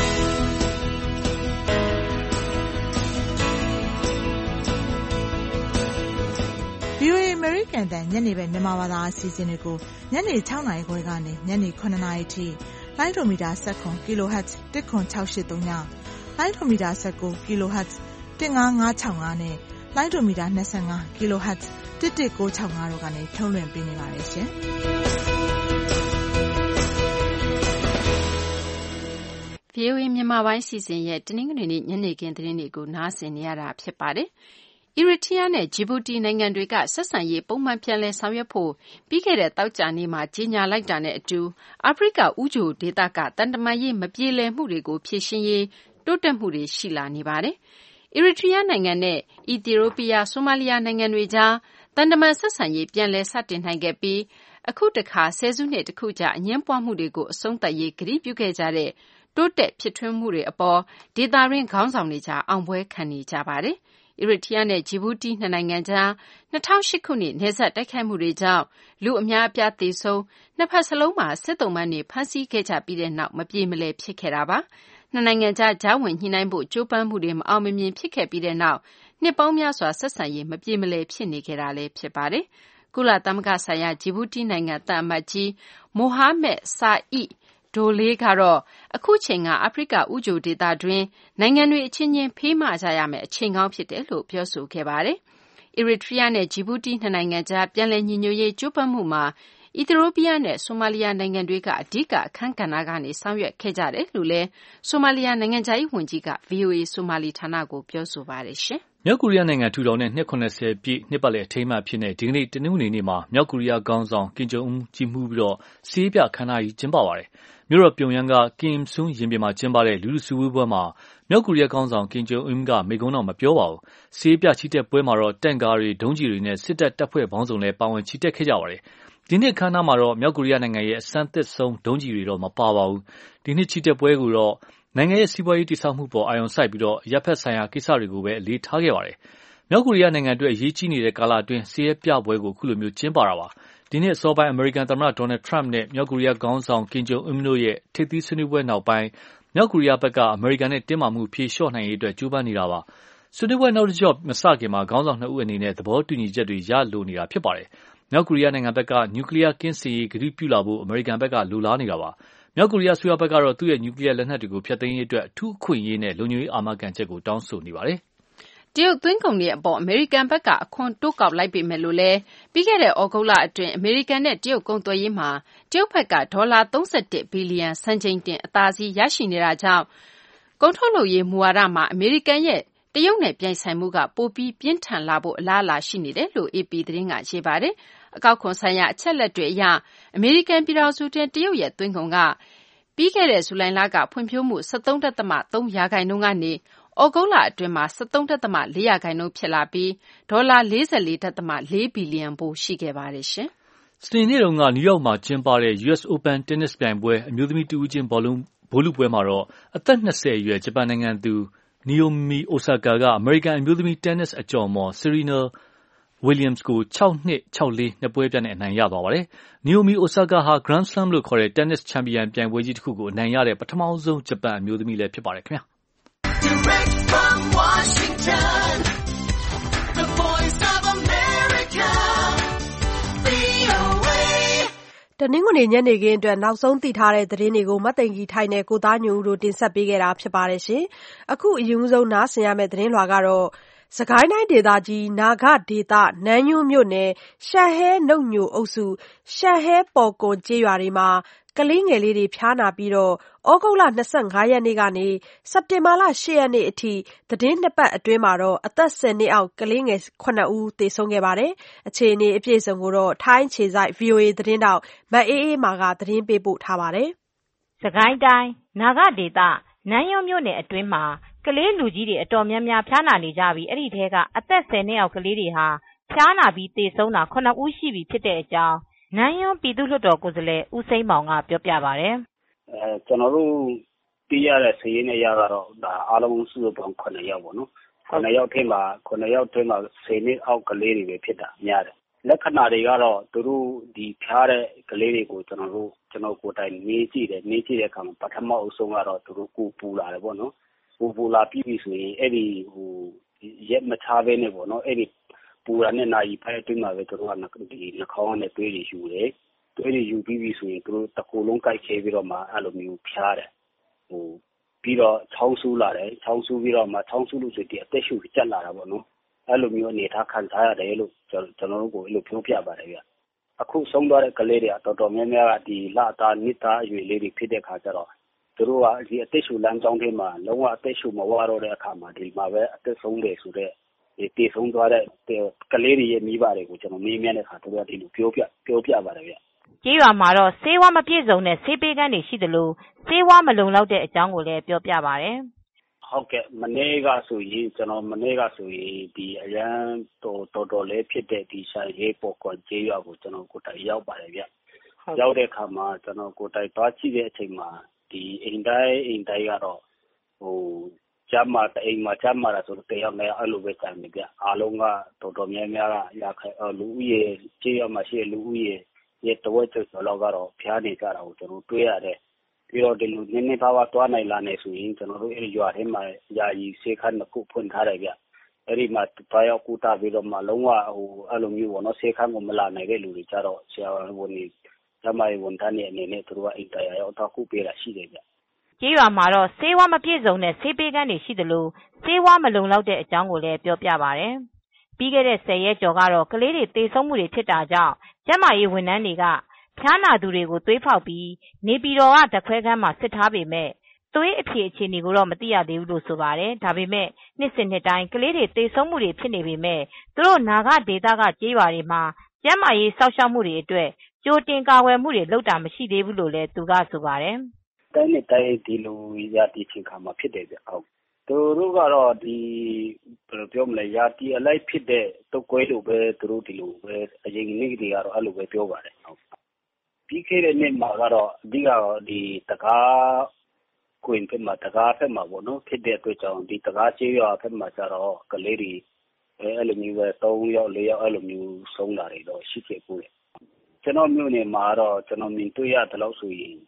[SPEAKER 1] ။ VOA American တန်ညနေပဲမြန်မာဘာသာအစီအစဉ်တွေကိုညနေ6:00 နာရီခွဲကနေညနေ9:00 နာရီထိလိုင်းဒိုမီတာ19 kHz 10683ညလိုင်းဒိုမီတာ19 kHz 15565နဲ့လိုင်းဒိုမီတာ25 kHz 11965တို့ကနေထုတ်လွှင့်ပေးနေပါတယ်ရှင်။
[SPEAKER 3] VOA မြန်မာပိုင်းစီစဉ်ရဲ့တနင်္ဂနွေနေ့ညနေခင်းသတင်းတွေကိုနားဆင်နေရတာဖြစ်ပါတယ်။ Eritrea နဲ့ Djibouti နိုင်ငံတွေကဆက်ဆံရေးပုံမှန်ပြန်လည်ဆောင်ရွက်ဖို့ပြီးခဲ့တဲ့သောကြာနေ့မှာကြေညာလိုက်တာနဲ့အတူအာဖရိကဥကြိုဒေသကတန်တမာရေးမပြေလည်မှုတွေကိုဖြေရှင်းရေးတိုးတက်မှုတွေရှိလာနေပါတယ်။ Eritrea နိုင်ငံနဲ့အီသီယိုးပီးယားဆိုမာလီယာနိုင်ငံတွေကြားတန်တမန်ဆက်ဆံရေးပြန်လည်စတင်နိုင်ခဲ့ပြီးအခုတခါဆယ်စုနှစ်တစ်ခုကြာအငြင်းပွားမှုတွေကိုအဆုံးသတ်ရေးကတိပြုခဲ့ကြတဲ့တိုးတက်ဖြစ်ထွန်းမှုတွေအပေါ်ဒေသတွင်းခေါင်းဆောင်တွေကြားအောင်ပွဲခံနေကြပါတယ်။ Eritrea နဲ့ Djibouti နှစ်နိုင်ငံကြား2008ခုနှစ်နယ်စပ်တိုက်ခိုက်မှုတွေကြောင့်လူအများအပြားသေဆုံးနှစ်ဖက်စလုံးမှာစစ်သုံ့ပန်းတွေဖမ်းဆီးခဲ့ကြပြီးတဲ့နောက်မပြေမလည်ဖြစ်ခဲ့တာပါ။နှစ်နိုင်ငံကြားကြားဝင်ညှိနှိုင်းဖို့ကြိုးပမ်းမှုတွေမအောင်မမြင်ဖြစ်ခဲ့ပြီးတဲ့နောက်နှစ်ပေါင်းများစွာဆက်ဆံရေးမပြေမလည်ဖြစ်နေခဲ့တာလည်းဖြစ်ပါတယ်။ကုလသမဂ္ဂဆိုင်ရာ Djibouti နိုင်ငံသံအမတ်ကြီး Mohamed Saeed Dowleh ကတော့အခုချိန်ကအာဖရိကဥကြိုဒေသတွင်းနိုင်ငံတွေအချင်းချင်းဖေးမကြရမယ့်အချိန်ကောင်းဖြစ်တယ်လို့ပြောဆိုခဲ့ပါတယ်။ Eritrea နဲ့ Djibouti နှစ်နိုင်ငံကြားပြန်လည်ညီညွတ်ရေးကြိုးပမ်းမှုမှာအီသီယိုးပီးယားနဲ့ဆိုမာလီယာနိုင်ငံတွေကအဓိကအခန်းကဏ္ဍကနေဆောင်ရွက်ခဲ့ကြတယ်လို့လည်းဆိုမာလီယာနိုင်ငံခြားရေးဝန်ကြီးက VOA ဆိုမာလီဌာနကိုပြောဆိုပါတယ်ရှင်
[SPEAKER 5] ။မြောက်ကိုရီးယားနိုင်ငံထူထောင်တဲ့နှစ်80ပြည့်နှစ်ပတ်လည်အထိမ်းအမှတ်ဖြစ်တဲ့ဒီကနေ့တနင်္ဂနွေနေ့မှာမြောက်ကိုရီးယားခေါင်းဆောင်ကင်ဂျုံအွန်းကြီးမှုပြီးတော့စီးပြခမ်းနားကြီးကျင်းပပါတယ်။မြို့တော်ပြုံယမ်းကကင်ဆွန်းရင်ပြင်မှာကျင်းပတဲ့လူထုစုဝေးပွဲမှာမြောက်ကိုရီးယားခေါင်းဆောင်ကင်ဂျုံအွန်းကမိန့်ခွန်းတော့မပြောပါဘူး။စီးပြချီတက်ပွဲမှာတော့တန်ကားတွေဒုံးကျည်တွေနဲ့စစ်တပ်တပ်ဖွဲ့ပေါင်းစုံလည်းပါဝင်ချီတက်ခဲ့ကြပါတယ်။ဒီနှစ်အခမ်းအနားမှာတော့မြောက်ကိုရီးယားနိုင်ငံရဲ့အစမ်းသစ်ဆုံးဒုံးကျည်တွေတော့မပါပါဘူး။ဒီနှစ်ချီတက်ပွဲကိုတော့နိုင်ငံရဲ့စီးပွားရေးတည်ဆောက်မှုပေါ်အာရုံစိုက်ပြီးတော့ရပ်ဖက်ဆိုင်ရာကိစ္စတွေကိုပဲအလေးထားခဲ့ပါတယ်။မြောက်ကိုရီးယားနိုင်ငံအတွက်အရေးကြီးနေတဲ့ကာလအတွင်းစီးရဲပြပွဲကိုအခုလိုမျိုးကျင်းပတာပါ။ဒီနှစ်အစောပိုင်းအမေရိကန်သမ္မတဒေါ်နယ်ထရမ့်နဲ့မြောက်ကိုရီးယားခေါင်းဆောင်ကင်ဂျုံအွန်းတို့ရဲ့ထိပ်သီးဆွေးနွေးပွဲနောက်ပိုင်းမြောက်ကိုရီးယားဘက်ကအမေရိကန်နဲ့တင်းမာမှုဖြေလျှော့နိုင်ရေးအတွက်ကြိုးပမ်းနေတာပါဆွေးနွေးပွဲနောက်တစ်ကြော့မစခင်မှာခေါင်းဆောင်2ဦးအနေနဲ့သဘောတူညီချက်တွေရလိုနေတာဖြစ်ပါတယ်မြောက်ကိုရီးယားနိုင်ငံဘက်ကနျူကလ িয়ার ကင်းစင်ရေးကတိပြုလာဖို့အမေရိကန်ဘက်ကလိုလားနေတာပါမြောက်ကိုရီးယားအစိုးရဘက်ကတော့သူ့ရဲ့နျူကလ িয়ার လက်နက်တွေကိုဖျက်သိမ်းရေးအတွက်အထူးအခွင့်အရေးနဲ့လုံခြုံရေးအာမခံချက်ကိုတောင်းဆိုနေပါတယ်
[SPEAKER 3] တရုတ်သွင်းကုန်တွေအပေါ်အမေရိကန်ဘက်ကအခွန်တိုးကောက်လိုက်ပေမဲ့လို့လည်းပြီးခဲ့တဲ့ဩဂုတ်လအတွင်းအမေရိကန်နဲ့တရုတ်ကုန်သွယ်ရေးမှာတရုတ်ဘက်ကဒေါ်လာ31ဘီလီယံစံချိန်တင်အသာစီးရရှိနေတာကြောင့်ကုန်ထုတ်လုပ်ရေးမူဝါဒမှာအမေရိကန်ရဲ့တရုတ်နဲ့ပြိုင်ဆိုင်မှုကပိုပြီးပြင်းထန်လာဖို့အလားအလာရှိနေတယ်လို့ AP သတင်းကရေးပါတယ်အကောက်ခွန်ဆိုင်ရာအချက်လက်တွေအရအမေရိကန်ပြည်ထောင်စုတွင်တရုတ်ရဲ့သွင်းကုန်ကပြီးခဲ့တဲ့ဇူလိုင်လကဖွံ့ဖြိုးမှု 13.3 ရာခိုင်နှုန်းကနေဩဂုတ်လအတွင်းမှာ 13.4 ရာခိုင်နှုန်းဖြစ်လာပြီးဒေါ်လာ 44.4 ဘီလီယံပိုရှိခဲ့ပါတယ်ရှင်
[SPEAKER 5] ။စနေနေ့တုန်းကနယူးယောက်မှာကျင်းပတဲ့ US Open တင်းနစ်ပြိုင်ပွဲအမျိုးသမီးတဦးချင်းဘောလုံးပွဲမှာတော့အသက်20အရွယ်ဂျပန်နိုင်ငံသူ Naomi Osaka ကအမေရိကန်အမျိုးသမီးတင်းနစ်အကျော်အမော် Serena Williams ကို 6-2, 6-4 နှစ်ပွဲပြတ်နဲ့အနိုင်ရသွားပါတယ်။ Naomi Osaka ဟာ Grand Slam လို့ခေါ်တဲ့တင်းနစ်ချန်ပီယံပြိုင်ပွဲကြီးတစ်ခုကိုအနိုင်ရတဲ့ပထမဆုံးဂျပန်အမျိုးသမီးလည်းဖြစ်ပါတယ်ခင်ဗျာ။ Direct from Washington, the voice of America,
[SPEAKER 2] VOA တနင်္ဂနွေညနေခင်းအတွက်နောက်ဆုံးသိထားတဲ့သတင်းတွေကိုမသိင်္ဂီထိုင်နဲ့ကိုသားညိုဦးတို့တင်ဆက်ပေးခဲ့တာဖြစ်ပါတယ်ရှင်။အခုအရင်ဆုံးနားဆင်ရမယ့်သတင်းလွှာကတော့စကိုင်းတိုင်းဒေသကြီးနာဂဒေသနန်းညွန်းမြို့နယ်ရှန်ဟဲနုတ်ညိုအုပ်စုရှန်ဟဲပေါ်ကွန်ကျေးရွာတွေမှာကလေးငယ်လေးတွေဖျားနာပြီးတော့ဩဂုတ်လ25ရက်နေ့ကနေစက်တင်ဘာလ8ရက်နေ့အထိသတင်းနှစ်ပတ်အတွင်းမှာတော့အသက်10နှစ်အောက်ကလေးငယ်9ဦးသေဆုံးခဲ့ပါတယ်။အခြေအနေအပြည့်အစုံကိုတော့ထိုင်းခြေစိုက် VOA သတင်းတောက်မအေးအေးမာကသတင်းပေးပို့ထားပါတယ်
[SPEAKER 6] ။စကိုင်းတိုင်းနာဂဒေသနန်းညွန်းမြို့နယ်အတွင်းမှာကလေးလူကြီးတွေအတော်များများဖျားနာနေကြပြီးအဲ့ဒီထဲကအသက်10နှစ်အောက်ကလေးတွေဟာဖျားနာပြီးသေဆုံးတာ9ဦးရှိပြီဖြစ်တဲ့အကြောင်းနန်းယွန်းပြည်သူ့လွှတ်တော်ကိုယ်စားလှယ်ဦးစိမ်းမောင်ကပြောပြပါတယ်
[SPEAKER 4] ။ကျွန်တော်တို့သိရတဲ့စာရင်းနဲ့ရတော့ဒါအားလုံးစုစုပေါင်း9ယောက်ပေါ့နော်။9ယောက်ထဲမှာ10နှစ်အောက်ကလေးတွေပဲဖြစ်တာများတယ်။လက္ခဏာတွေကတော့သူတို့ဒီဖျားတဲ့ကလေးတွေကိုကျွန်တော်ကိုယ်တိုင်နေကြည့်တဲ့အခါမှာပထမအဆုံးကတော့သူတို့ကိုပူလာတယ်ပေါ့နော်။ပူလာပြီးဆိုရင်အဲ့ဒီရက်မထားဘဲနဲ့ပေါ့နော်အဲ့ဒီပူရတဲ့နာရီပိုင်းအတွင်းမှာပဲသူတို့ကဒီနှာခေါင်းနဲ့သွေးတွေယူတယ်။သွေးတွေယူပြီးပြီဆိုရင်သူတို့တစ်ခုလုံးကိုက်ခဲပြီးတော့မှအဲ့လိုမျိုးဖျားတယ်။ပြီးတော့ချောင်းဆူးလာတယ်။ချောင်းဆူးပြီးတော့မှချောင်းဆူးလို့ဆိုဒီအသက်ရှူကျက်လာတာပေါ့နော်။အဲ့လိုမျိုးအနေထားခံစားရတယ်လို့ကျွန်တော်တို့ကိုအဲ့လိုပြောပြပါတယ်ဗျ။အခုဆုံးသွားတဲ့ကလေးတွေကတော်တော်များများကဒီလသားနှစ်သားအရွယ်လေးတွေဖြစ်တဲ့ခါကျတော့သူတို့ကဒီအသက်ရှူလမ်းကြောင်းထဲမှာလုံးဝအသက်ရှူမဝတော့တဲ့အခါမှာဒီမှာပဲအသက်ဆုံးတယ်ဆိုတော့တည်ဆုံးသွားတဲ့ကလေးတွေရဲ့မိဘတွေကိုကျွန်တော်မေးမြန်းတဲ့အခါသူတို့ကဒီလိုပြောပြပါတယ်ဗျ
[SPEAKER 6] ။ကျေးရွာမှာတော့ဆေးဝါးမပြည့်စုံတဲ့ဆေးပေးကမ်းတွေရှိသလိုဆေးဝါးမလုံလောက်တဲ့အကြောင်းကိုလည်းပြောပြပါတယ်
[SPEAKER 4] ။ဟုတ်ကဲ့မနေ့ကဆိုရင်ဒီအရန်တော်လေးဖြစ်တဲ့ဒီဆိုင်ရေးပေါ်ကွန်ကျေးရွာကိုကျွန်တော်ကိုယ်တိုင်ရောက်ပါတယ်ဗျ။ရောက်တဲ့အခါမှာကျွန်တော်ကိုယ်တိုင်သွားကြည့်တဲ့အချိန်မှာဒီအိမ်တိုင်းကတော့ကျမ်းမာတဲ့အိမ်မှာကျမ်းမာတာဆိုတော့တရားမဲ့အဲ့လိုပဲကြံနေပြအားလုံးကတော်တော်များများကရခိုင်လူဦးရေကျေးရွာမှာရှိတဲ့လူဦးရေရဲ့တဝက်ကျော်လောက်ကတော့ဖျားနေကြတာကိုကျွန်တော်တွေ့ရတယ်ပြီးတော့ဒီလူနည်းနည်းပါးပါးသွားနိုင်လာနေဆိုရင်ကျွန်တော်တို့အဲ့ရွာထဲမှာယာယီဆေးခန်းတစ်ခုဖွင့်ထားတယ်ဗျအဲ့ဒီမှာတွားရောက်ကူတာပြီးတော့မှလုံးဝအဲ့လိုမျိုးပေါ့နော်ဆေးခန်းကိုမလာနိုင်တဲ့လူတွေကြတော့ဆရာဝန်တွေကျမကြီးဝန်ထမ်းတွေအနေနဲ့သူတို့ကအိမ်တရားရောက်တော့ကူပေးတာရှိတယ်ဗျ
[SPEAKER 6] ကျေးရွာမှာတော့ဆေးဝါးမပြည့်စုံတဲ့ဆေးပေးကမ်းတွေရှိသလိုဆေးဝါးမလုံလောက်တဲ့အကြောင်းကိုလည်းပြောပြပါတယ်။ပြီးခဲ့တဲ့10ရက်ကျော်ကတော့ကလေးတွေသေဆုံးမှုတွေဖြစ်တာကြောင့်ကျန်းမာရေးဝန်ထမ်းတွေကဖျားနာသူတွေကိုသွေးဖောက်ပြီးနေပြည်တော်ကဓာတ်ခွဲခန်းမှာစစ်ထားပေမဲ့သွေးအဖြေအခြေအနေကိုတော့မသိရသေးဘူးလို့ဆိုပါတယ်။ဒါပေမဲ့နှစ်စဉ်နှစ်တိုင်းကလေးတွေသေဆုံးမှုတွေဖြစ်နေပေမဲ့သူတို့နာဂဒေသကကျေးရွာတွေမှာကျန်းမာရေးစောင့်ရှောက်မှုတွေအတွက်ကြိုတင်ကာကွယ်မှုတွေလုပ်တာမရှိသေးဘူးလို့လည်းသူကဆိုပါတယ်
[SPEAKER 4] ။တိုင်းနဲ့တိုင်းဒီလိုရာတီချင်းခါမှာဖြစ်တယ်ဗျဟုတ်သူတို့ကတော့ဒီဘယ်လိုပြောမလဲရာတီအလိုက်ဖြစ်တဲ့တုတ်ကွဲလိုပဲသူတို့ဒီလိုပဲအရင်နေ့တွေကတော့အဲ့လိုပဲပြောပါတယ်ဟုတ်ပြီးခဲ့တဲ့နေ့မှာကတော့အဓိကတော့ဒီတကားကွင်ဖက်မှာတကားဖက်မှာပေါ့နော်ဖြစ်တဲ့အတွက်ကြောင့်ဒီတကားကျေးရွာဖက်မှာကျတော့ကလေးတွေအဲ့လိုမျိုးပဲ3ယောက်4ယောက်အဲ့လိုမျိုးဆုံးလာတယ်တော့ရှိခဲ့ပို့တယ်ကျွန်တော်မြို့နယ်မှာတော့ကျွန်တော်မြင်တွေ့ရတယ်လို့ဆိုရင်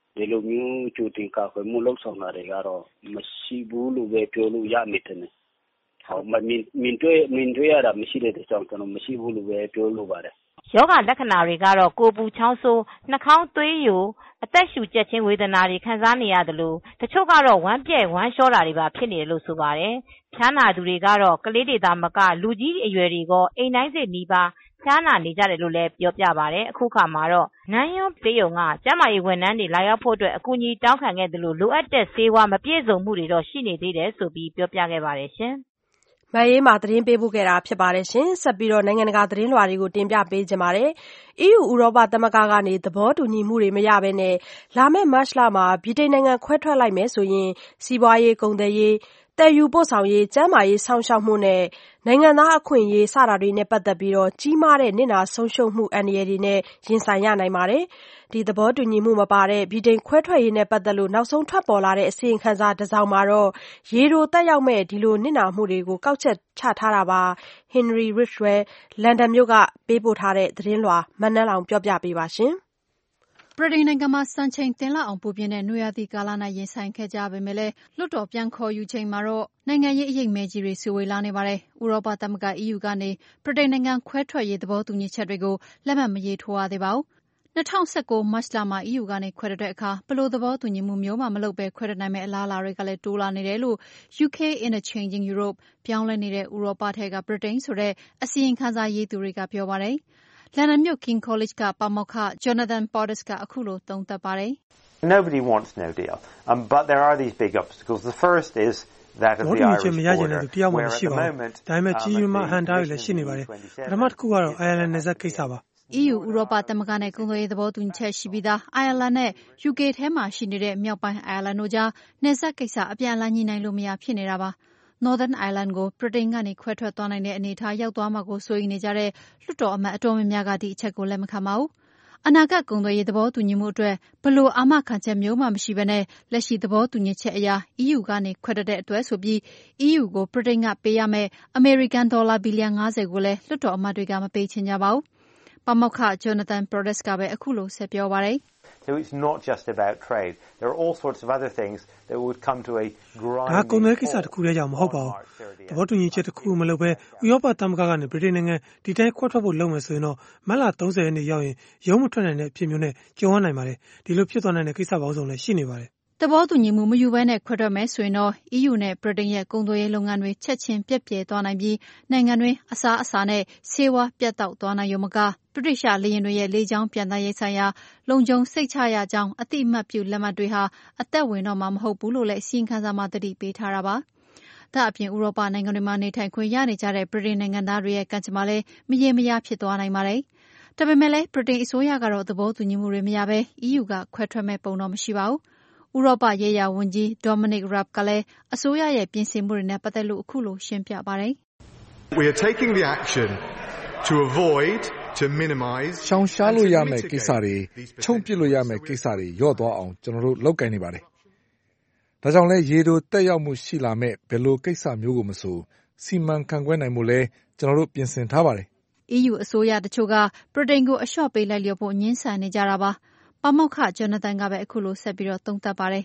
[SPEAKER 4] ဒီလိုမျိုးကြိုတင်ကာကွယ်မှုလှုပ်ဆောင်တာတွေကတော့မရှိဘူးလို့ပဲပြောလို့ရမယ်တဲ့မြင်တွေ့ရတာမရှိတဲ့ကြောင့်ကျွန်တော်မရှိဘူးလို့ပဲပြောလို့ပါတယ်
[SPEAKER 6] ယောဂလက္ခဏာတွေကတော့ကိုယ်ပူချောင်းဆိုးနှာခေါင်းသွေးယိုအသက်ရှူကျက်ခြင်းဝေဒနာတွေခံစားနေရတယ်လို့တချို့ကတော့ဝမ်းပြက်ဝမ်းလျှောတာတွေပါဖြစ်နေတယ်လို့ဆိုပါတယ်ဖျားနာသူတွေကတော့ကလေးတွေသာမကလူကြီးအရွယ်တွေကအိမ်တိုင်းစေနီးပါးဖျားနာနေကြတယ်လို့လည်းပြောပြပါတယ်အခုခါမှာတော့နန်းယွန်းပေးယုံကကျန်းမာရေးဝန်ထမ်းတွေလာရောက်ဖို့အတွက်အကူအညီတောင်းခံခဲ့တယ်လို့လိုအပ်တဲ့ဆေးဝါးမပြည့်စုံမှုတွေတော့ရှိနေသေးတယ်ဆိုပြီးပြောပြခဲ့ပါတယ်ရှင်
[SPEAKER 2] မအေးမာသတင်းပေးပို့ခဲ့တာဖြစ်ပါတယ်ရှင်ဆက်ပြီးတော့နိုင်ငံတကာသတင်းလွှာတွေကိုတင်ပြပေးကြပါမယ် EU ဥရောပသမဂ္ဂကနေသဘောတူညီမှုတွေမရဘဲနဲ့လာမယ့်မတ်လမှာဗြိတိန်နိုင်ငံခွဲထွက်လိုက်မယ်ဆိုရင်စီးပွားရေးကုန်သွယ်ရေးတည်ယူပို့ဆောင်ရေးကျန်းမာရေးစောင့်ရှောက်မှုနဲ့နိုင်ငံသားအခွင့်အရေးစတာတွေနဲ့ပတ်သက်ပြီးကြီးမားတဲ့နစ်နာဆုံးရှုံးမှုအန္တရာယ်တွေနဲ့ရင်ဆိုင်ရနိုင်ပါတယ်ဒီသဘောတူညီမှုမပါတဲ့ဗြိတိန်ခွဲထွက်ရေးနဲ့ပတ်သက်လို့နောက်ဆုံးထွက်ပေါ်လာတဲ့အစီရင်ခံစာတစ်စောင်မှာတော့ရေတိုတက်ရောက်မဲ့ဒီလိုနစ်နာမှုတွေကိုကောက်ချက်ချထားတာပါ Henry Ridgwell လန်ဒန်မြို့ကပေးပို့ထားတဲ့သတင်းလွှာမနန်းလောင်ပြောပြပေးပါရှင်
[SPEAKER 7] ဗြိတိန်နိုင်ငံမှာစံချိန်တင်လောက်အောင်ပူပြင်းတဲ့နွေရာသီကာလနဲ့ရင်ဆိုင်ခဲ့ကြပေမဲ့လည်းလွတ်တော်ပြန်ခေါ်ယူချိန်မှာတော့နိုင်ငံရေးအရေးမဲကြီးတွေစုဝေးလာနေပါတယ်။ဥရောပသမဂ္ဂ EU ကနေဗြိတိန်နိုင်ငံခွဲထွက်ရေးသဘောတူညီချက်တွေကိုလက်မှတ်မရေးထိုးရသေးပါဘူး။2019 မတ်လမှာ EU ကနေခွဲထွက်တဲ့အခါဘယ်လိုသဘောတူညီမှုမျိုးမှမလုပ်ဘဲခွဲထွက်နိုင်မယ့်အလားအလာတွေကလည်းတိုးလာနေတယ်လို့ UK in a Changing Europe ပြောင်းလဲနေတဲ့ဥရောပထဲကဗြိတိန်ဆိုတဲ့အစီရင်ခံစာရေးသူတွေကပြောပါတယ်။လန်ဒန်မြို့ King College ကပါမောက္ခ Jonathan Portes ကအခုလိုသုံးသပ်ပါတယ်
[SPEAKER 8] ။ Nobody wants no deal. But there are these big obstacles. The first is that of the Irish border. Where at the moment,
[SPEAKER 9] ဒါပေမဲ့ကြီးကြီးမားမားဟန်တာတွေလည်းရှိနေပါတယ်။ပထမတစ်ခုကတော့ Ireland နယ်စပ်ကိစ္စပါ
[SPEAKER 7] ။ EU ဥရောပသမဂ္ဂနဲ့ကုန်သွယ်ရေးသဘောတူညီချက်ရှိပြီးသား Ireland နဲ့ UK ထဲမှာရှိနေတဲ့မြောက်ပိုင်း Ireland တို့ကြားနယ်စပ်ကိစ္စအပြန်အလှန်ညှိနှိုင်းလို့မရဖြစ်နေတာပါ။ Northern Ireland ကိုဗြိတိန်ကနေခွဲထွက်သွားနိုင်တဲ့အနေအထားရောက်သွားမှာကိုစိုးရိမ်နေကြတဲ့လွှတ်တော်အမတ်အတော်များများကဒီအချက်ကိုလက်မခံပါဘူး။အနာဂတ်ကုန်သွယ်ရေးသဘောတူညီမှုအတွက်ဘယ်လိုအာမခံချက်မျိုးမှမရှိဘဲနဲ့လက်ရှိသဘောတူညီချက်အရ EU ကနေခွဲထွက်တဲ့အတွက်ဆိုပြီး EU ကိုဗြိတိန်ကပေးရမယ့်အမေရိကန်ဒေါ်လာဘီလီယံ50ကိုလည်းလွှတ်တော်အမတ်တွေကမပေးချင်ကြပါဘူး။ပါမောက္ခ Jonathan Portes ကပဲအခုလိုဆက်ပြောပါတယ်။
[SPEAKER 8] So it's not just about trade. There are all sorts of other things that would come to a grinding.
[SPEAKER 9] ဒါကုန်သွယ်ကိစ္စတစ်ခုတည်းကြောင့်မဟုတ်ပါဘူး။သဘောတူညီချက်တစ်ခုမလုပ်ဘဲဥရောပသမဂ္ဂကနေဗြိတိန်နိုင်ငံဒီတိုင်းခွဲထွက်ဖို့လုပ်မယ်ဆိုရင်တော့မတ်လ30ရက်နေ့ရောက်ရင်ရုံးမထွက်နိုင်တဲ့အဖြစ်မျိုးနဲ့ကြုံရနိုင်ပါတယ်။ဒီလိုဖြစ်သွားနိုင်တဲ့ကိစ္စပေါင်းစုံလည်းရှိနေပါတယ်
[SPEAKER 7] ။သဘောတူညီမှုမယူဘဲနဲ့ခွဲထွက်မယ်ဆိုရင်တော့ EU နဲ့ဗြိတိန်ရဲ့ကုန်သွယ်ရေးလုပ်ငန်းတွေချက်ချင်းပြက်ပြယ်သွားနိုင်ပြီးနိုင်ငံတွင်းအစားအစာနဲ့ဆေးဝါးပြတ်တောက်သွားနိုင်ရုံမကဗြိတိရှလေယာဉ်တွေရဲ့လေကြောင်းပြန်တမ်းရေးဆိုင်ရာလုံခြုံစိတ်ချရကြောင်းအတိအမှတ်ပြုလက်မှတ်တွေဟာအသက်ဝင်တော့မှာမဟုတ်ဘူးလို့လည်းအစီရင်ခံစာမှာသတိပေးထားတာပါ။ဒါအပြင်ဥရောပနိုင်ငံတွေမှာနေထိုင်ခွင့်ရနေကြတဲ့ဗြိတိန်နိုင်ငံသားတွေရဲ့ကံကြမ္မာလည်းမရေမရာဖြစ်သွားနိုင်ပါတယ်။ဒါပေမဲ့လည်းဗြိတိန်အစိုးရကတော့သဘောတူညီမှုတွေမရဘဲ EU ကခွဲထွက်မဲ့ပုံတော့မရှိပါဘူး။ဥရောပရေးရာဝန်ကြီး Dominic Raab ကလည်းအစိုးရရဲ့ပြင်ဆင်မှုတွေနဲ့ပတ်သက်လို့အခုလိုရှင်းပြပါတယ်
[SPEAKER 10] ။ We are taking the action to avoid to minimize
[SPEAKER 11] ရှောင်ရှားလို့ရမယ့်ကိစ္စတွေချုပ်ပစ်လို့ရမယ့်ကိစ္စတွေရော့သွားအောင်ကျွန်တော်တို့လုပ်ကိုင်နေပါတယ်။ဒါကြောင့်လဲရေတိုတက်ရောက်မှုရှိလာမဲ့ဘယ်လိုကိစ္စမျိုးကိုမဆိုစီမံခန့်ခွဲနိုင်မှုလဲကျွန်တော်တို့ပြင်ဆင်ထားပါတယ်
[SPEAKER 7] ။ EU အစိုးရတချို့ကဗြိတိန်ကိုအလျှော့ပေးလိုက်လျော်ဖို့ငြင်းဆန်နေကြတာပါ။ပါမောက္ခ Jonathan ကပဲအခုလိုဆက်ပြီးတော့သုံးသပ်ပါတယ်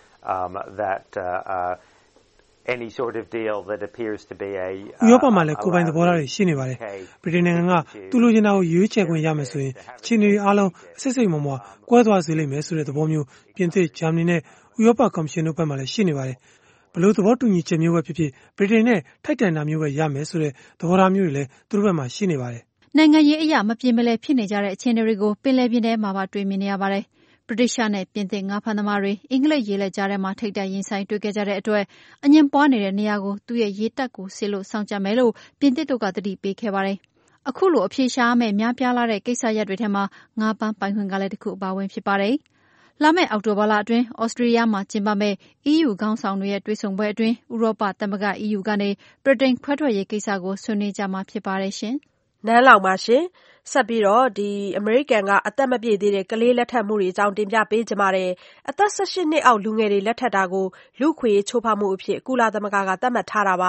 [SPEAKER 8] ။ Any sort of deal that appears to be a
[SPEAKER 9] ဥရောပမှာလည်းကိုယ်ပိုင်သဘောထားတွေရှိနေပါတယ်ဗြိတိန်နိုင်ငံကသူ့လိုချင်တာကိုရွေးချယ်ခွင့်ရမယ်ဆိုရင်အခြေအနေတွေအားလုံးအစစ်စိတ်မမွာကွဲသွားစေလိမ့်မယ်ဆိုတဲ့သဘောမျိုးပြင်သစ်ဂျာမနီနဲ့ဥရောပကော်မရှင်တို့ဘက်မှလည်းရှိနေပါတယ်ဘလို့သဘောတူညီချက်မျိုးပဲဖြစ်ဖြစ်ဗြိတိန်နဲ့ထိုက်တန်တာမျိုးပဲရမယ်ဆိုတဲ့သဘောထားမျိုးတွေလည်းသူတို့ဘက်မှာရှိနေပါတယ်
[SPEAKER 7] နိုင်ငံရေးအရာမပြေမလည်ဖြစ်နေကြတဲ့အခြေအနေတွေကိုပင်လယ်ပြင်ထဲမှာပါတွေ့မြင်နေရပါတယ်ဗြိတိရှနဲ့ပြင်သစ်ငါးဖမ်းသမားတွေအင်္ဂလိပ်ရေလက်ကြားထဲမှာထိပ်တိုက်ရင်ဆိုင်တွေ့ခဲ့ကြတဲ့အတွက်အငြင်းပွားနေတဲ့နေရာကိုသူ့ရဲ့ရေတပ်ကိုဆေးလို့စောင့်ကြမယ်လို့ပြင်သစ်တို့ကသတိပေးခဲ့ပါတယ်။အခုလိုအဖြေရှာရမယ့်များပြားလာတဲ့ကိစ္စရပ်တွေထဲမှာငါးပန်းပိုင်ခွင့်ကလည်းတစ်ခုအပါအဝင်ဖြစ်ပါတယ်။လာမယ့်အောက်တိုဘာလအတွင်းဩစတြေးလျမှာကျင်းပမယ့် EU ခေါင်းဆောင်တွေရဲ့တွေ့ဆုံပွဲအတွင်းဥရောပသမဂ္ဂ EU ကနေဗြိတိန်ခွဲထွက်ရေးကိစ္စကိုဆွေးနွေးကြမှာဖြစ်ပါတယ်ရှင်
[SPEAKER 2] ။နန်းလောင်ပါရှင်။ဆက်ပြီးတော့အမေရိကန်ကအသက်မပြည့်သေးတဲ့ကလေးလက်ထပ်မှုတွေအကြောင်းတင်ပြပေးကြပါမယ်။အသက်18နှစ်အောက်လူငယ်တွေလက်ထပ်တာကိုလူခွေချိုးဖောက်မှုအဖြစ်ကုလသမဂ္ဂကသတ်မှတ်ထားတာပါ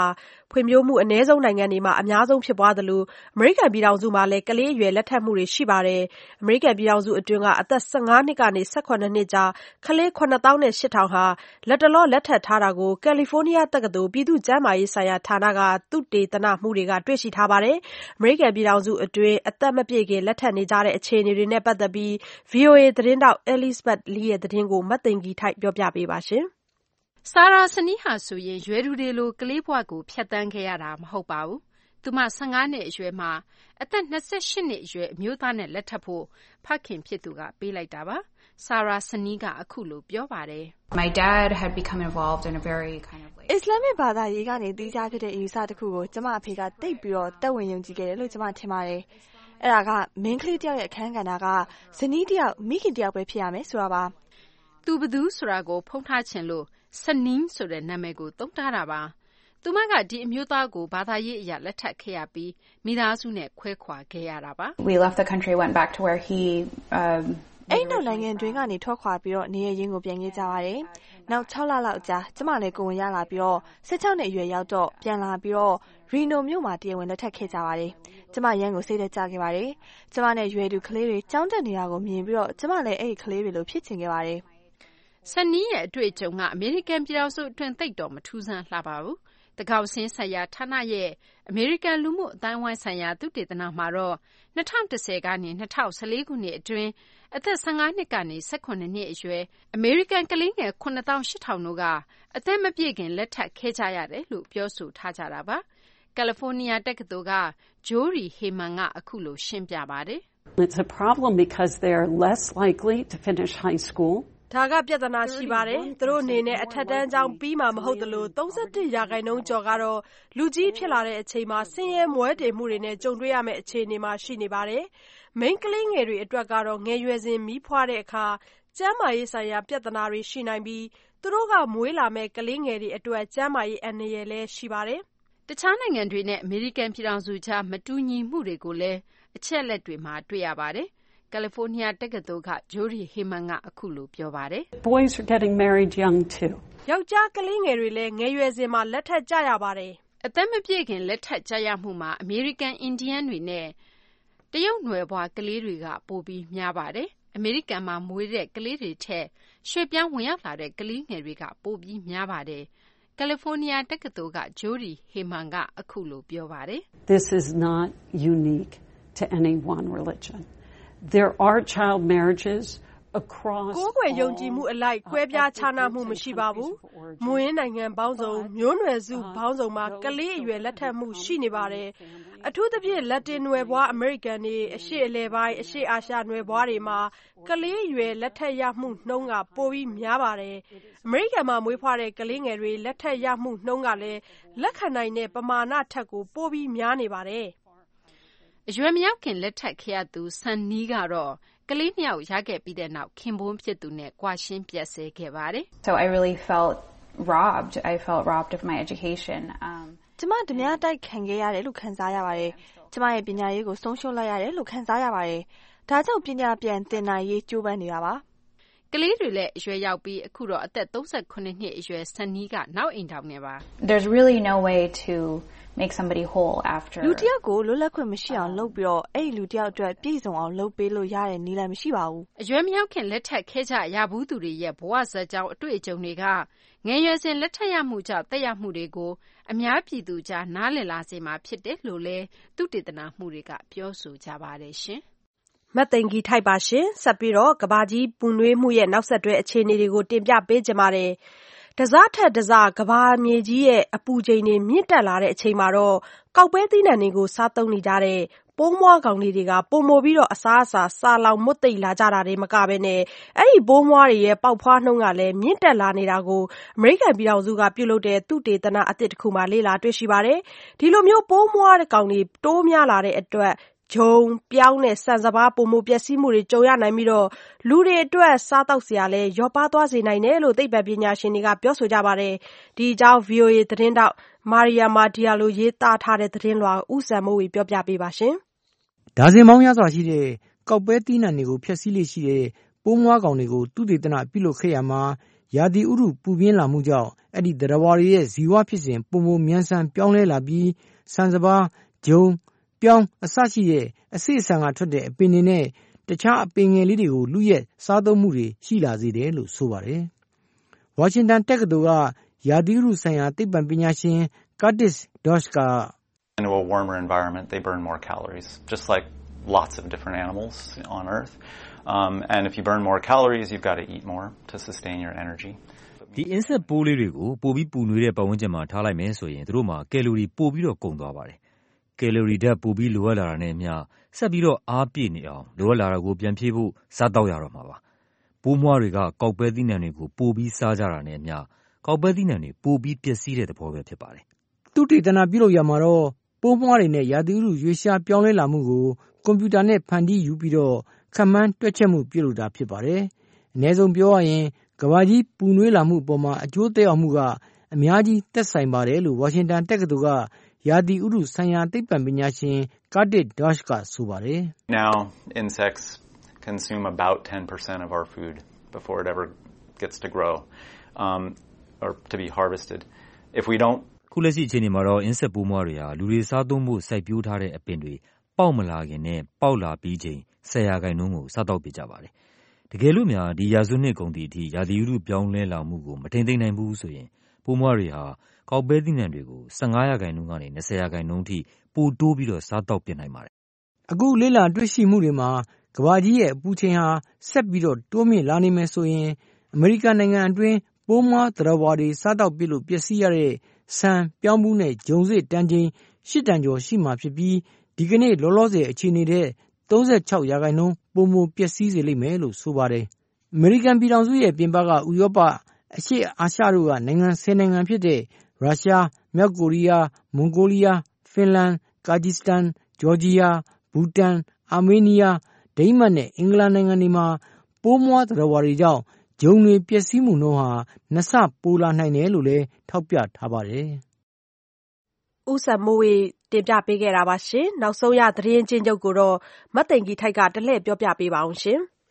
[SPEAKER 2] ဖွံ့ဖြိုးမှုအနည်းဆုံးနိုင်ငံတွေမှာအများဆုံးဖြစ်ပွားသလိုအမေရိကန်ပြည်ထောင်စုမှာလည်းကလေးအရွယ်လက်ထပ်မှုတွေရှိပါတယ်။အမေရိကန်ပြည်ထောင်စုအတွင်းကအသက်15နှစ်ကနေ18နှစ်ကြားကလေး 98,000 ဟာလက်တလောလက်ထပ်ထားတာကိုကယ်လီဖိုးနီးယားတက္ကသိုလ်ပြည်သူ့ကျန်းမာရေးဆိုင်ရာဌာနကသုတေသနမှုတွေကတွေ့ရှိထားပါတယ်။အမေရိကန်ပြည်ထောင်စုအတွင်းအသက်မပြည့်ခင်လက်ထပ်နေကြတဲ့အခြေအနေတွေနဲ့ပတ်သက်ပြီး VOA သတင်းထောက် Elizabeth Lee ရဲ့သတင်းကိုမသိင်္ဂီထိုက်ပြောပြပေးပါရှင်
[SPEAKER 3] ။ဆာရာစနီးဟာဆိုရင်ရွယ်သူတွေလိုကလေးဘဝကိုဖြတ်သန်းခဲ့ရတာမဟုတ်ပါဘူး။သူမ15နှစ်အရွယ်မှာအသက်28နှစ်အရွယ်အမျိုးသားနဲ့လက်ထပ်ဖို့ဖခင်ဖြစ်သူကပေးလိုက်တာပါ။ဆာရာစနီးကအခုလိုပြောပါတယ်။
[SPEAKER 12] My dad had become involved in a very kind of
[SPEAKER 13] like Islamic ဘာသာရေးကနေတီးခြားဖြစ်တဲ့အယူဆတစ်ခုကိုကျမအဖေကတိတ်ပြီးတော့တက်ဝင်ယုံကြည်ခဲ့တယ်လို့ကျမထင်ပါတယ်။အဲ့ဒါကမင်းကလေးတယောက်ရဲ့အခန်းကဏ္ဍကဇနီးတယောက်မိခင်တယောက်ပဲဖြစ်ရမယ်ဆိုတာပါ
[SPEAKER 3] ။သူဘသူဆိုတာကိုဖုံးထားခြင်းလို့စနီးဆိုတဲ့နာမည်ကိုသုံးထားတာပါ။သူမကဒီအမျိုးသားကိုဘာသာရေးအရာလက်ထပ်ခဲ့ရပြီးမိသားစုနဲ့ခွဲခွာခဲ့ရတာပါ
[SPEAKER 12] ။ We left the country went back to where he
[SPEAKER 13] အဲ့နောက်နိုင်ငံတွင်းကနေထွက်ခွာပြီးတော့နေရရင်းကိုပြန်ခဲ့ကြပါတယ်။နောက်6လလောက်ကြာကျမလည်းကိုဝင်ရလာပြီးတော့16နှစ်အရွယ်ရောက်တော့ပြန်လာပြီးတော့ရီနိုမြို့မှာတရားဝင်လက်ထပ်ခဲ့ကြပါတယ်။ကျမရန်ကိုစိတ်သက်သာခဲ့ပါတယ်။ကျမနဲ့ရွယ်သူကလေးတွေကြောင်းတက်နေတာကိုမြင်ပြီးတော့ကျမလည်းအဲ့ဒီကလေးတွေလိုဖြစ်ချင်ခဲ့ပါတယ်
[SPEAKER 3] ။စနီးရဲ့အတွေ့အကြုံကအမေရိကန်ပြည်ထောင်စုအတွင်းသိပ်တော့မထူးဆန်းလှပါဘူး။တကောက်စင်းဆိုင်ရာဌာနရဲ့အမေရိကန်လူမှုအတိုင်းအဝိုင်းဆိုင်ရာသုတေသနမှာတော့2010ကနေ2014ခုနှစ်အတွင်းအသက်15နှစ်ကနေ18နှစ်အရွယ်အမေရိကန်ကလေးငယ် 98,000 တို့ကအသက်မပြည့်ခင်လက်ထပ်ခဲ့ကြရတယ်လို့ပြောဆိုထားကြတာပါ။ကယ်လီဖိုးနီးယားတက္ကသိုလ်ကဂျိုးရီဟေမန်ကအခုလိုရှင်းပြပါတယ်
[SPEAKER 14] ။ It's a problem because they're less likely to finish high school.
[SPEAKER 2] ဒါကပြဿနာရှိပါတယ်။သူတို့အနေနဲ့အထက်တန်းကျောင်းပြီးမှမဟုတ်သလို31%ကျော်ကတော့လူကြီးဖြစ်လာတဲ့အချိန်မှာဆင်းရဲမွဲတေမှုတွေနဲ့ကြုံတွေ့ရမယ့်အခြေအနေမှာရှိနေပါတယ်။မိန်းကလေးငယ်တွေအတွက်ကတော့ငယ်ရွယ်စဉ်မီးဖွားတဲ့အခါကျန်းမာရေးဆိုင်ရာပြဿနာတွေရှိနိုင်ပြီးသူတို့ကမွေးလာမယ့်ကလေးငယ်တွေအတွက်ကျန်းမာရေးအန္တရာယ်လည်းရှိပါတယ်
[SPEAKER 3] ။တခြားနိုင်ငံတွေနဲ့အမေရိကန်ပြည်ထောင်စုကြားမတူညီမှုတွေကိုလည်းအချက်လက်တွေမှာတွေ့ရပါတယ်။ကယ်လီဖိုးနီးယားတက္ကသိုလ်ကဂျိုးရီဟေမန်ကအခုလိုပြောပါတယ်
[SPEAKER 14] ။ Boys are getting married young too.
[SPEAKER 2] ယောက်ျားကလေးငယ်တွေလည်းငယ်ရွယ်စဉ်မှာလက်ထပ်ကြရပါတယ်
[SPEAKER 3] ။အသက်မပြည့်ခင်လက်ထပ်ကြရမှုမှာအမေရိကန်အင်ဒီယန်တွေနဲ့တရုတ်နွယ်ဖွားကလေးတွေကပိုပြီးများပါတယ်။အမေရိကန်မှာမွေးတဲ့ကလေးတွေထက်ရွှေ့ပြောင်းဝင်ရောက်လာတဲ့ကလေးငယ်တွေကပိုပြီးများပါတယ်။ကယ်လီဖိုးနီးယားတက္ကသိုလ်ကဂျိုးရီဟေမန်ကအခုလိုပြောပါတယ်
[SPEAKER 14] ။ This is not unique to any one religion.There are child marriages across
[SPEAKER 2] ကိုယ်ွယ်ယုံကြည်မှုအလိုက်ကွဲပြားခြားနားမှုမရှိပါဘူး။မွေးနိုင်ငံပေါင်းစုံမျိုးနွယ်စုပေါင်းစုံမှာကလေးအရွယ်လက်ထပ်မှုရှိနေပါတယ်။အထူးသဖြင့်လက်တင်နွယ်ဘွားအမေရိကန်တွေအရှေ့အလယ်ပိုင်းအရှေ့အာရှနွယ်ဘွားတွေမှာကလေးအရွယ်လက်ထပ်ရမှုနှုန်းကပိုပြီးများပါတယ်။အမေရိကန်မှာမွေးဖွားတဲ့ကလေးငယ်တွေလက်ထပ်ရမှုနှုန်းကလည်းလက်ခံနိုင်တဲ့ပမာဏထက်ကိုပိုပြီးများနေပါတယ်
[SPEAKER 3] ။အရွယ်မရောက်ခင်လက်ထပ်ခဲ့ရသူဆန်နီးကတော့ကလေး2ယောက်ရခဲ့ပြီးတဲ့နောက်ခင်ပွန်းဖြစ်သူနဲ့ကွာရှင်းပြတ်ဆဲခဲ့ပါတယ်
[SPEAKER 12] ။ So I really felt robbed. I felt robbed of my education.
[SPEAKER 13] ကျမဓမြတိုက်ခံခဲ့ရတယ်လို့ခံစားရပါတယ်။ကျမရဲ့ပညာရေးကိုဆုံးရှုံးလိုက်ရတယ်လို့ခံစားရပါတယ်။ဒါကြောင့်ပညာပြန်သင်နိုင်ရေးကြိုးပမ်းနေတာပါ
[SPEAKER 3] ။ကလေးတွေလည်းအရွယ်ရောက်ပြီးအခုတော့အသက်38နှစ်အရွယ်ဆန်နီးကနောက်အိမ်ထောင်နေပါ
[SPEAKER 12] ။ There's really no way to make somebody whole after
[SPEAKER 13] လူတယောက်ကိုလွတ်လပ်ခွင့်မရှိအောင်လုပ်ပြီးတော့အဲ့ဒီလူတယောက်အတွက်ပြည့်စုံအောင်လုပ်ပေးလို့ရတဲ့နည်းလမ်းမရှိပါဘူး
[SPEAKER 3] အရွယ်မရောက်ခင်လက်ထပ်ခဲ့ကြရဘူးသူတွေရဲ့ဘဝဇာတ်ကြောင်းအတွေ့အကြုံတွေကငယ်ရွယ်စဉ်လက်ထပ်ရမှုကြောင့်တက်ရောက်မှုတွေကိုအများပြည်သူကြားနားလည်လာစေမှာဖြစ်တယ်လို့လည်းသုတေသနမှုတွေကပြောဆိုကြပါတယ်ရှင်
[SPEAKER 2] မသိင်္ဂီထိုက်ပါရှင်ဆက်ပြီးတော့ကဘာကြီးပူနွေးမှုရဲ့နောက်ဆက်တွဲအခြေအနေတွေကိုတင်ပြပေးကြပါမယ်တစားထက်တစားကဘာမြေကြီးရဲ့အပူချိန်တွေမြင့်တက်လာတဲ့အချိန်မှာတော့ကောက်ပဲသီးနှံတွေကိုစားသုံးနေကြတဲ့ပိုးမွှားကောင်တွေကပုံမိုပြီးတော့အစားစာလောင်မွတ်သိပ်လာကြတာတွေမကဘဲနဲ့အဲ့ဒီပိုးမွှားတွေရဲ့ပေါက်ဖွားနှုန်းကလည်းမြင့်တက်လာနေတာကိုအမေရိကန်ပြည်ထောင်စုကပြုလုပ်တဲ့သုတေသနအသစ်တစ်ခုမှလေ့လာတွေ့ရှိပါတယ်ဒီလိုမျိုးပိုးမွှားကောင်တွေတိုးများလာတဲ့အတွက်ဂျုံပြောင်းနဲ့ဆန်စပါးပုံမပျက်စီးမှုတွေကြုံရနိုင်ပြီးတော့လူတွေအတွက်စားတောက်စရာလည်းရောပါသွားစေနိုင်တယ်လို့သိပ္ပံပညာရှင်တွေကပြောဆိုကြပါတယ်ဒီအကြောင်း VOA သတင်းတောက်မာရီယာမာဒီယာလိုရေးသားထားတဲ့သတင်းလွှာဦးစံမိုးဝေပြောပြပေးပါရှင်
[SPEAKER 15] ဒါဇင်ပေါင်းများစွာရှိတဲ့ကောက်ပဲသီးနှံတွေကိုဖျက်ဆီးလေရှိတဲ့ပိုးမွှားကောင်တွေကိုသုတေသနပြုလုပ်ခဲ့ရမှာရာသီဥတုပူပြင်းလာမှုကြောင့်အဲ့ဒီသတ္တဝါတွေရဲ့ဇီဝဖြစ်စဉ်ပုံပုံမြန်ဆန်ပြောင်းလဲလာပြီးဆန်စပါးဂျုံပြောင်းအစရှိတဲ့အစိအဆန်ကထွက်တဲ့အပင်တွေနဲ့တခြားအပင်ငယ်လေးတွေကိုလူရဲ့စားသုံးမှုတွေရှိလာစေတယ်လို့ဆိုပါတယ်။ဝါရှင်တန်တက္ကသိုလ်ကရာသီဥတုဆိုင်ရာသိပ္ပံပညာရှင် Curtis Dosh က
[SPEAKER 16] into a warmer environment they burn more calories just like lots of different animals on earth and if you burn more calories you've got to eat more to sustain your energy
[SPEAKER 17] ဒီ insect ပိုးလေးတွေကိုပိုပြီးပူနွေးတဲ့ပတ်ဝန်းကျင်မှာထားလိုက်မယ်ဆိုရင်တို့မှာကယ်လိုရီပိုပြီးတော့ကုန်သွားပါတယ်ကယ်လိုရီဓာတ်ပိုပြီးလိုအပ်လာတာနဲ့အမျှဆက်ပြီးတော့အားပြည့်နေအောင်လိုအပ်လာတာကိုပြန်ဖြည့်ဖို့စားတော့ရတော့မှာပါပိုးမွှားတွေကကောက်ပဲသီးနှံတွေကိုပိုပြီးစားကြတာနဲ့အမျှကောက်ပဲသီးနှံတွေပိုပြီးပျက်စီးတဲ့သဘောပဲဖြစ်ပါတယ်
[SPEAKER 15] သူတေသနာပြုလုပ်ရမှာတော့ပိုးမွှားတွေနဲ့ရာသီဥတုရွေးရှားပြောင်းလဲလာမှုကိုကွန်ပျူတာနဲ့ဖန်တီးယူပြီးတော့ခန့်မှန်းတွက်ချက်မှုပြုလုပ်တာဖြစ်ပါတယ်အနည်းဆုံးပြောရရင်ကမ္ဘာကြီးပူနွေးလာမှုအပေါ်မှာအကျိုးသက်ရောက်မှုကအများကြီးသက်ဆိုင်ပါတယ်လို့ဝါရှင်တန်တက္ကသိုလ်ကရာသီဥတုဆိုင်ရာသိပ္ပံပညာရှင် Curtis Dosh ကဆိုပါတယ်
[SPEAKER 16] Now insects consume about 10% of our food before it ever gets to grow or to be harvested if we don't
[SPEAKER 17] ခုလက်ရှိအချိန်မှာတော့ insect ပိုးမွှားတွေဟာလူတွေစားသုံးဖို့စိုက်ပျိုးထားတဲ့အပင်တွေပေါက်မလာခင်နဲ့ပေါက်လာပြီးချိန်10%ကိုစားတော့ပြကြပါတယ်တကယ်လို့များဒီရာစုနှစ်ကုန်သည့်အထိရာသီဥတုပြောင်းလဲလာမှုကိုမထိန်းသိမ်းနိုင်ဘူးဆိုရင်ပိုးမွှားတွေဟာကောက်ပဲသီးနှံတွေကို15%ကနေ20%ထိပိုတိုးပြီးတော့စားတော့ပြနိုင်ပါတယ်
[SPEAKER 15] အခုလေ့လာတွေ့ရှိမှုတွေမှာကမ္ဘာကြီးရဲ့အပူချိန်ဟာဆက်ပြီးတော့တိုးမြင့်လာနေမယ်ဆိုရင်အမေရိကန်နိုင်ငံအတွင်းပိုးမွှားသတ္တဝါတွေစားတော့ပြလို့ပျက်စီးရတဲ့ဆန်ပြောင်းမှုနဲ့ဂျုံစစ်တန်ချိန်8တန်ကျော်ရှိမှဖြစ်ပြီးဒီကနေ့လောလောဆယ်အခြေအနေတဲ့36%ပုံမပျက်စီးစေလိမ့်မယ်လို့ဆိုပါတယ်အမေရိကန်ပြည်ထောင်စုရဲ့ပြင်ပကဥရောပအရှေ့အာရှတို့ကနိုင်ငံ10နိုင်ငံဖြစ်တဲ့ရုရှားမြောက်ကိုရီးယားမွန်ဂိုလီးယားဖင်လန်ကာဂျီစတန်ဂျော်ဂျီယာဘူတန်အာမေးနီးယားဒိန်းမတ်နဲ့အင်္ဂလန်နိုင်ငံတွေမှာပိုးမွှားသတ္တဝါတွေကြောင့်ဂျုံတွေပျက်စီးမှုနှုန်းဟာ2ဆပိုလာနိုင်တယ်လို့လည်းထောက်ပြထားပါတယ်
[SPEAKER 2] ။ဦးစံမိုးဝေတင်ပြပေးခဲ့တာပါရှင်။နောက်ဆုံးရသတင်းချင်းချုပ်ကိုတော့မသိင်္ဂီထိုက်ကတလှည့်ပြောပြပေးပါအောင်ရှင်။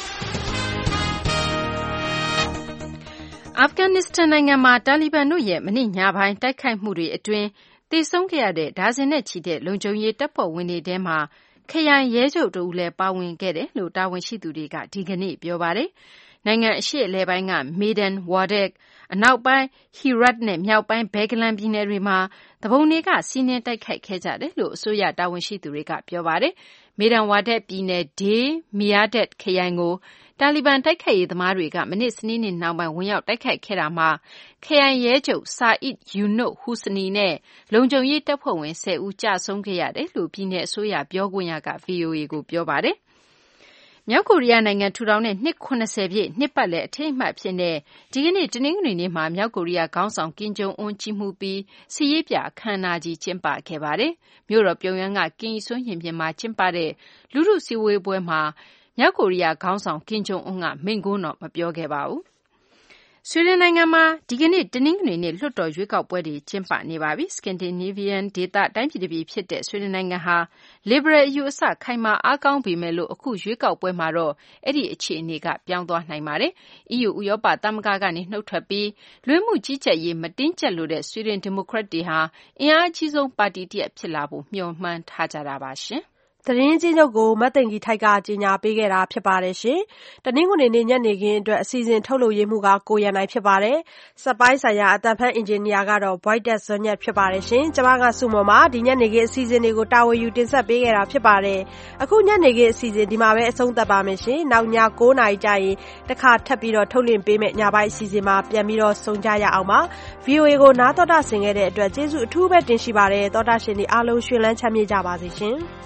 [SPEAKER 3] အာဖဂန်နစ္စတန်နိုင်ငံမှာတာလီဘန်တို့ရဲ့မနေ့ညပိုင်းတိုက်ခိုက်မှုတွေအတွင်းသေဆုံးခဲ့ရတဲ့ဒါဇင်နဲ့ချီတဲ့လုံခြုံရေးတပ်ဖွဲ့ဝင်တွေထဲမှာခရိုင်ရဲချုပ်တဦးလည်းပါဝင်ခဲ့တယ်လို့တာဝန်ရှိသူတွေကဒီကနေ့ပြောပါတယ်။နိုင်ငံအရှေ့အလယ်ပိုင်းကမေဒန်ဝါဒက်အနောက်ပိုင်းဟီရတ်နဲ့မြောက်ပိုင်းဘဲဂလန်ပြည်နယ်တွေမှာတပုံတွေကစီးနင်းတိုက်ခိုက်ခဲ့ကြတယ်လို့အစိုးရတာဝန်ရှိသူတွေကပြောပါတယ်။မေဒန်ဝါဒက်ပြည်နယ်ဒေးမီယာဒက်ခရိုင်ကိုတာလီဘန်တိုက်ခိုက်ရေးသမားတွေကမနေ့စနေနေ့နှောင်းပိုင်းဝင်ရောက်တိုက်ခိုက်ခဲ့တာမှာခရိုင်ရဲချုပ်ဆာအစ်ယူနုဟူစနီနဲ့လုံခြုံရေးတပ်ဖွဲ့ဝင်10ဦးကြာဆုံးခဲ့ရတယ်လို့ပြည်နယ်အစိုးရပြောခွင့်ရက VOA ကိုပြောပါတယ်။မြောက်ကိုရီးယားနိုင်ငံထူထောင်တဲ့နှစ်80ပြည့်နှစ်ပတ်လည်အထိမ်းအမှတ်အဖြစ်နဲ့ဒီကနေ့တနင်္ဂနွေနေ့မှာမြောက်ကိုရီးယားခေါင်းဆောင်ကင်ဂျုံအွန်းကြီးမှုပြီးစီရေးပြအခမ်းအနားကြီးကျင်းပခဲ့ပါတယ်။မြို့တော်ပြုံယမ်းကကင်ရီဆွန်းရင်ပြင်မှာကျင်းပတဲ့လူထုစည်းဝေးပွဲမှာမြောက်ကိုရီးယားခေါင်းဆောင်ကင်ဂျုံအွန်းကမိန့်ခွန်းတော့မပြောခဲ့ပါဘူး။ဆွီဒင်နိုင်ငံမှာဒီကနေ့တနင်္ဂနွေနေ့လွှတ်တော်ရွေးကောက်ပွဲတွေကျင်းပနေပါပြီ။ Scandinavian ဒေသတိုင်းပြည်တစ်ပြည်ဖြစ်တဲ့ဆွီဒင်နိုင်ငံဟာ Liberal အယူအဆခိုင်မာအားကောင်းပေမဲ့လို့အခုရွေးကောက်ပွဲမှာတော့အဲ့ဒီအခြေအနေကပြောင်းသွားနိုင်ပါတယ်။ EU ဥရောပသမဂ္ဂကနေနှုတ်ထွက်ပြီးလွှဲမှုကြီးကြပ်ရေးမတင်းကျပ်လို့တဲ့ဆွီဒင်ဒီမိုကရက်တွေဟာအင်အားအကြီးဆုံးပါတီတစ်ရပ်ဖြစ်လာဖို့မျှော်မှန်းထားကြတာပါရှင်။
[SPEAKER 2] သတင်းချင်းချုပ်ကိုမသိင်္ဂီထိုက်ကကြီးညာပေးခဲ့တာဖြစ်ပါတယ်ရှင်။တနင်္ဂနွေနေ့ညနေခင်းအတွက်အစီအစဉ်ထုတ်လုပ်ရေးမှုကကိုရန်နိုင်ဖြစ်ပါတယ်။စက်ပိုင်းဆိုင်ရာအတန်ဖန်အင်ဂျင်နီယာကတော့ Voidet ဇွန်ညက်ဖြစ်ပါတယ်ရှင်။ကျွန်မကစုမမှာဒီညနေခင်းအစီအစဉ်တွေကိုတာဝန်ယူတင်ဆက်ပေးခဲ့တာဖြစ်ပါတယ်။အခုညနေခင်းအစီအစဉ်ဒီမှာပဲအဆုံးသတ်ပါမယ်ရှင်။နောက်ည9:00နာရီကျရင်တခါထပ်ပြီးတော့ထုတ်လွှင့်ပေးမယ့်ညပိုင်းအစီအစဉ်မှာပြန်ပြီးတော့ဆုံကြရအောင်ပါ။ VOA ကိုနားတော်တာဆင်ခဲ့တဲ့အတွက်ကျေးဇူးအထူးပဲတင်ရှိပါတယ်။တော်တာရှင်တွေအားလုံးရှင်လန်းချမ်းမြေ့ကြပါစေရှင်။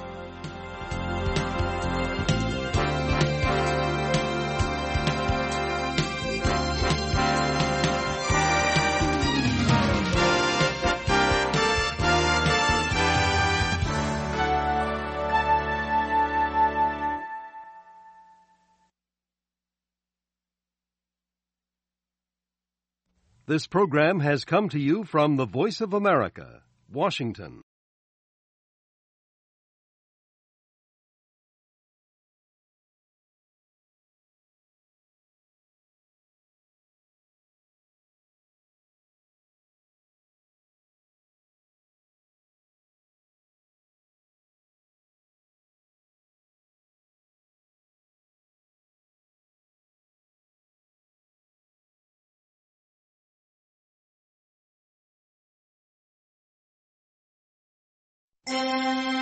[SPEAKER 18] This program has come to you from the Voice of America, Washington.
[SPEAKER 1] ။